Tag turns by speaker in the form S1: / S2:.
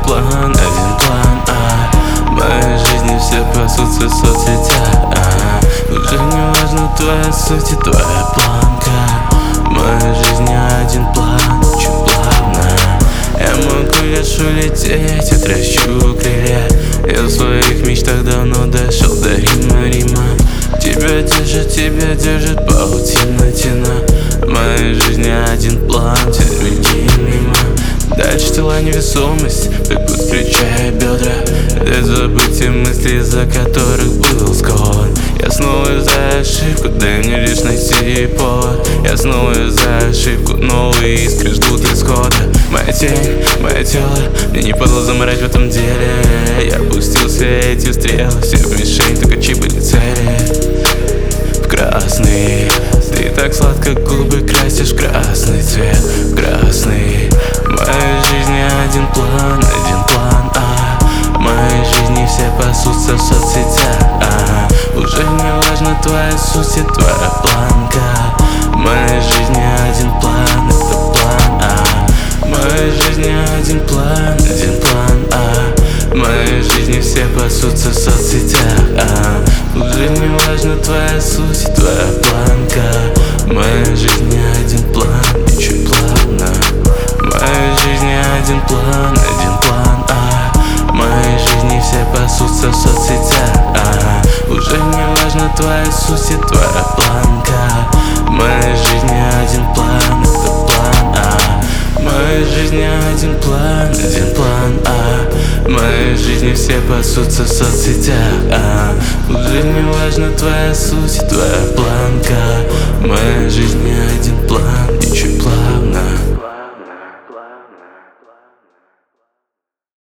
S1: план, один план, В моей жизни все пасутся в соцсетях, Уже не важно твоя суть и твоя планка. В моей жизни один план, очень плавно. Я могу лишь улететь, я трящу крылья. Я в своих мечтах давно дошел до Рима. Тебя держит паутина тена. В моей жизни один план, все беги мимо. Дальше тела невесомость, бегут, встречая бедра. Дай забыть те мысли, из-за которых был склон. Я снова за ошибку, дай мне лишь найти повод. Я снова за ошибку, новые искры ждут исхода. Моя тень, мое тело, мне не падало заморать в этом деле. Я пустил все эти стрелы, все в мишень, только чьи были цели. В красный, ты так сладко губы красишь в красный цвет, в красный. В моей жизни один план, В моей жизни все пасутся в соцсетях, Уже не важно твоя суть и твоя планка. В моей жизни один план, это план, В моей жизни один план, В моей жизни все пасутся в соцсетях, Уже не важно твоя суть и твоя планка. В моей жизни один план, очень плавно. В моей жизни один план, В моей жизни все пасутся в соцсетях, Уже не важно твоя суть и твоя планка. В моей жизни один план, это план, В моей жизни один план, В моей жизни все пасутся в соцсетях, Уже не важно твоя суть и твоя планка. В моей жизни один план.